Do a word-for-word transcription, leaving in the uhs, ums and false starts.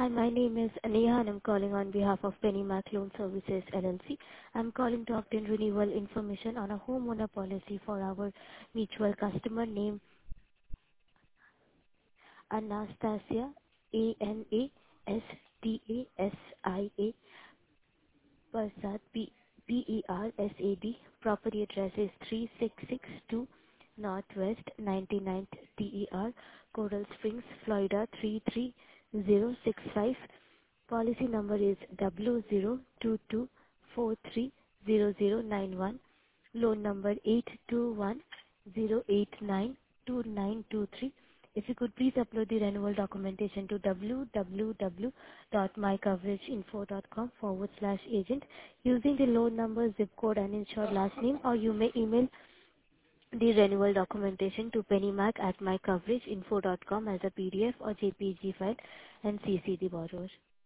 Hi, my name is Neha, and I'm calling on behalf of PennyMac Loan Services, L L C. I'm calling to obtain renewal information on a homeowner policy for our mutual customer name, Anastasia, A N A S T A S I A, Persad, P- P E R S A D. Property address is three six six two Northwest ninety-ninth T E R, Coral Springs, Florida three three zero six five. Policy number is W zero two two four three zero zero nine one. Loan number eight two one zero eight nine two nine two three. If you could please upload the renewal documentation to www.mycoverageinfo.com forward slash agent using the loan number, zip code, and insured last name, or you may email the renewal documentation to pennymac at mycoverageinfo.com as a P D F or J P G file and C C the borrower.